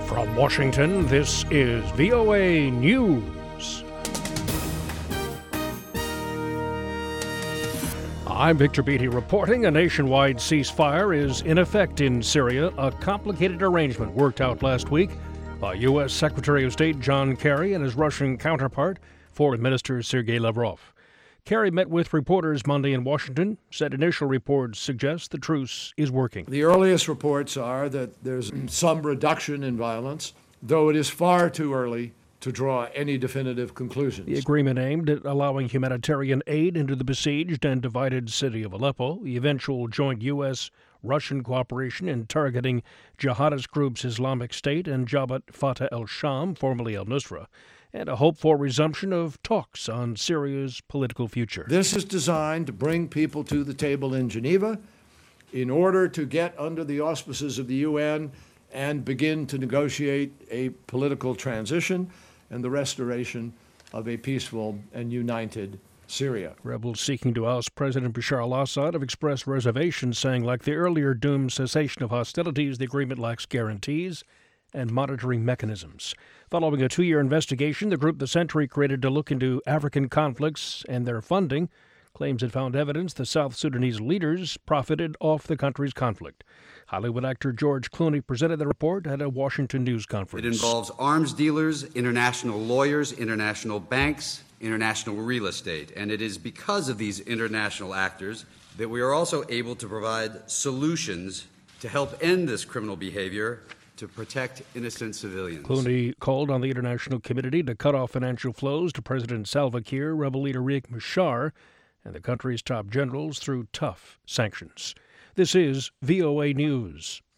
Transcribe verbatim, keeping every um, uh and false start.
From Washington, this is V O A News. I'm Victor Beatty reporting a nationwide ceasefire is in effect in Syria, a complicated arrangement worked out last week by U S. Secretary of State John Kerry and his Russian counterpart, Foreign Minister Sergei Lavrov. Kerry met with reporters Monday in Washington, said initial reports suggest the truce is working. The earliest reports are that there's some reduction in violence, though it is far too early to draw any definitive conclusions. The agreement aimed at allowing humanitarian aid into the besieged and divided city of Aleppo, the eventual joint U S. Russian cooperation in targeting jihadist groups Islamic State and Jabhat Fatah al-Sham, formerly al-Nusra, and a hope for resumption of talks on Syria's political future. This is designed to bring people to the table in Geneva in order to get under the auspices of the U N and begin to negotiate a political transition and the restoration of a peaceful and united Syria. Rebels seeking to oust President Bashar al-Assad have expressed reservations, saying, like the earlier doomed cessation of hostilities, the agreement lacks guarantees and monitoring mechanisms. Following a two-year investigation, the group The Century created to look into African conflicts and their funding claims it found evidence the South Sudanese leaders profited off the country's conflict. Hollywood actor George Clooney presented the report at a Washington news conference. It involves arms dealers, international lawyers, international banks, international real estate. And it is because of these international actors that we are also able to provide solutions to help end this criminal behavior to protect innocent civilians. Clooney called on the international community to cut off financial flows to President Salva Kiir, rebel leader Riek Machar, and the country's top generals through tough sanctions. This is V O A News.